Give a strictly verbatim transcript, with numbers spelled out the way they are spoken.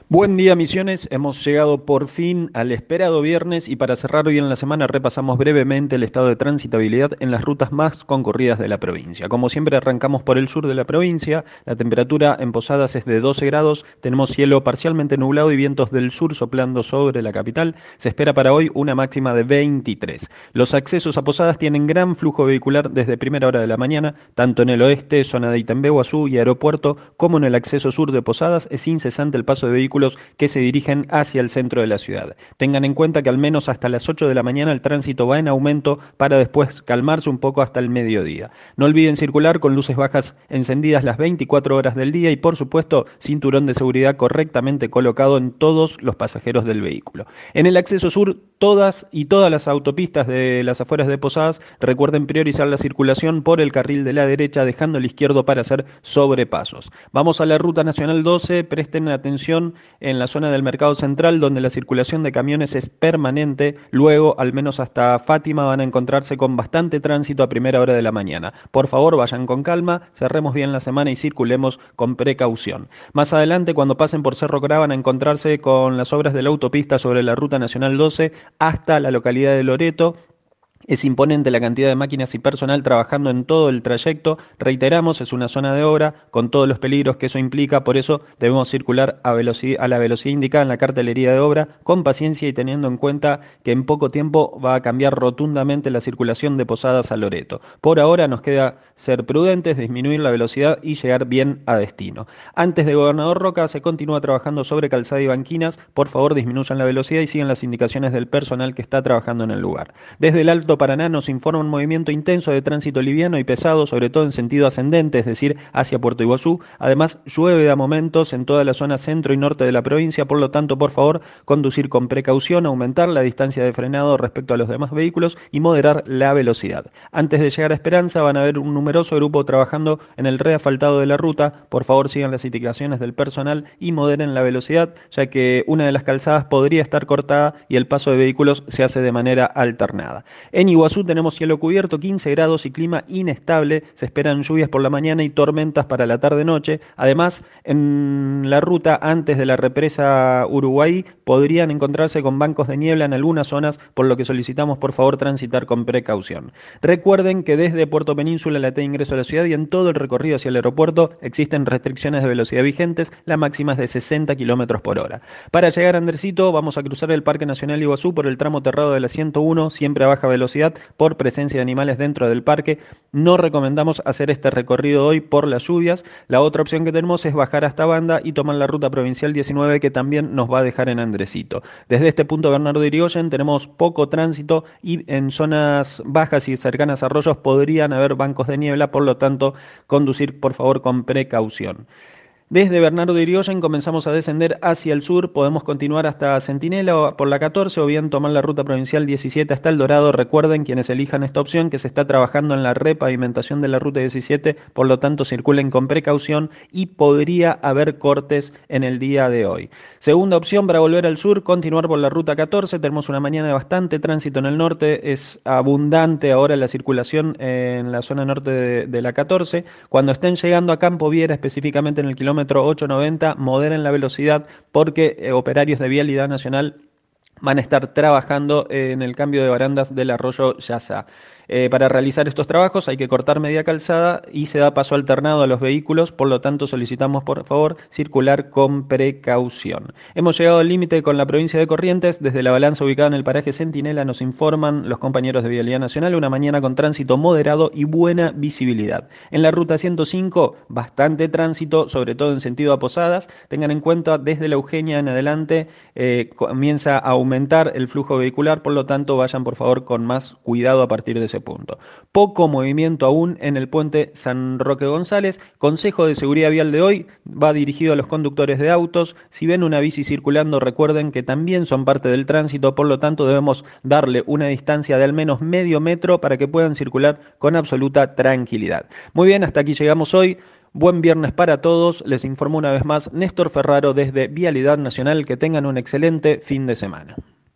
Buen día, Misiones. Hemos llegado por fin al esperado viernes y para cerrar hoy en la semana repasamos brevemente el estado de transitabilidad en las rutas más concurridas de la provincia. Como siempre arrancamos por el sur de la provincia, la temperatura en Posadas es de doce grados, tenemos cielo parcialmente nublado y vientos del sur soplando sobre la capital. Se espera para hoy una máxima de veintitrés. Los accesos a Posadas tienen gran flujo vehicular desde primera hora de la mañana, tanto en el oeste, zona de Itambeguazú y aeropuerto, como en el acceso sur de Posadas es incesante el paso de vehículos que se dirigen hacia el centro de la ciudad. Tengan en cuenta que al menos hasta las ocho de la mañana el tránsito va en aumento para después calmarse un poco hasta el mediodía. No olviden circular con luces bajas encendidas las veinticuatro horas del día y por supuesto cinturón de seguridad correctamente colocado en todos los pasajeros del vehículo. En el acceso sur, todas y todas las autopistas de las afueras de Posadas recuerden priorizar la circulación por el carril de la derecha dejando el izquierdo para hacer sobrepasos. Vamos a la ruta nacional doce, presten atención en la zona del Mercado Central, donde la circulación de camiones es permanente. Luego, al menos hasta Fátima, van a encontrarse con bastante tránsito a primera hora de la mañana. Por favor, vayan con calma, cerremos bien la semana y circulemos con precaución. Más adelante, cuando pasen por Cerro Corá, van a encontrarse con las obras de la autopista sobre la Ruta Nacional doce hasta la localidad de Loreto. Es imponente la cantidad de máquinas y personal trabajando en todo el trayecto. Reiteramos, es una zona de obra con todos los peligros que eso implica, por eso debemos circular a, velocidad, a la velocidad indicada en la cartelería de obra, con paciencia y teniendo en cuenta que en poco tiempo va a cambiar rotundamente la circulación de Posadas a Loreto. Por ahora nos queda ser prudentes, disminuir la velocidad y llegar bien a destino. Antes de Gobernador Roca se continúa trabajando sobre Calzada y Banquinas. Por favor, disminuyan la velocidad y sigan las indicaciones del personal que está trabajando en el lugar. Desde el Alto Paraná nos informa un movimiento intenso de tránsito liviano y pesado, sobre todo en sentido ascendente, es decir, hacia Puerto Iguazú. Además, llueve a momentos en toda la zona centro y norte de la provincia, por lo tanto, por favor, conducir con precaución, aumentar la distancia de frenado respecto a los demás vehículos y moderar la velocidad. Antes de llegar a Esperanza, van a ver un numeroso grupo trabajando en el reasfaltado de la ruta. Por favor, sigan las indicaciones del personal y moderen la velocidad, ya que una de las calzadas podría estar cortada y el paso de vehículos se hace de manera alternada. En Iguazú tenemos cielo cubierto, quince grados y clima inestable. Se esperan lluvias por la mañana y tormentas para la tarde-noche. Además, en la ruta antes de la represa Uruguay podrían encontrarse con bancos de niebla en algunas zonas, por lo que solicitamos por favor transitar con precaución. Recuerden que desde Puerto Península, la T de ingreso a la ciudad y en todo el recorrido hacia el aeropuerto existen restricciones de velocidad vigentes. La máxima es de sesenta kilómetros por hora. Para llegar a Andresito vamos a cruzar el Parque Nacional Iguazú por el tramo terrado de la ciento uno, siempre a baja velocidad, por presencia de animales dentro del parque. No recomendamos hacer este recorrido hoy por las lluvias. La otra opción que tenemos es bajar hasta Banda y tomar la ruta provincial diecinueve, que también nos va a dejar en Andresito. Desde este punto Bernardo de Irigoyen tenemos poco tránsito y en zonas bajas y cercanas a arroyos podrían haber bancos de niebla, por lo tanto conducir por favor con precaución. Desde Bernardo de Irigoyen comenzamos a descender hacia el sur, podemos continuar hasta Centinela por la catorce o bien tomar la ruta provincial diecisiete hasta El Dorado. Recuerden, quienes elijan esta opción, que se está trabajando en la repavimentación de la ruta diecisiete, por lo tanto circulen con precaución y podría haber cortes en el día de hoy. Segunda opción para volver al sur, continuar por la ruta catorce. Tenemos una mañana de bastante tránsito en el norte, es abundante ahora la circulación en la zona norte de, de la catorce. Cuando estén llegando a Campo Viera, específicamente en el kilómetro ochocientos noventa, moderen la velocidad porque eh, operarios de Vialidad Nacional van a estar trabajando en el cambio de barandas del arroyo Yaza. Eh, para realizar estos trabajos hay que cortar media calzada y se da paso alternado a los vehículos, por lo tanto solicitamos por favor circular con precaución. Hemos llegado al límite con la provincia de Corrientes. Desde la balanza ubicada en el paraje Centinela nos informan los compañeros de Vialidad Nacional una mañana con tránsito moderado y buena visibilidad. En la ruta ciento cinco bastante tránsito, sobre todo en sentido a Posadas. Tengan en cuenta desde la Eugenia en adelante eh, comienza a aumentar el flujo vehicular, por lo tanto vayan por favor con más cuidado a partir de ese punto. Poco movimiento aún en el puente San Roque González. Consejo de seguridad vial de hoy va dirigido a los conductores de autos. Si ven una bici circulando, recuerden que también son parte del tránsito, por lo tanto debemos darle una distancia de al menos medio metro para que puedan circular con absoluta tranquilidad. Muy bien, hasta aquí llegamos hoy. Buen viernes para todos. Les informo una vez más Néstor Ferraro desde Vialidad Nacional. Que tengan un excelente fin de semana.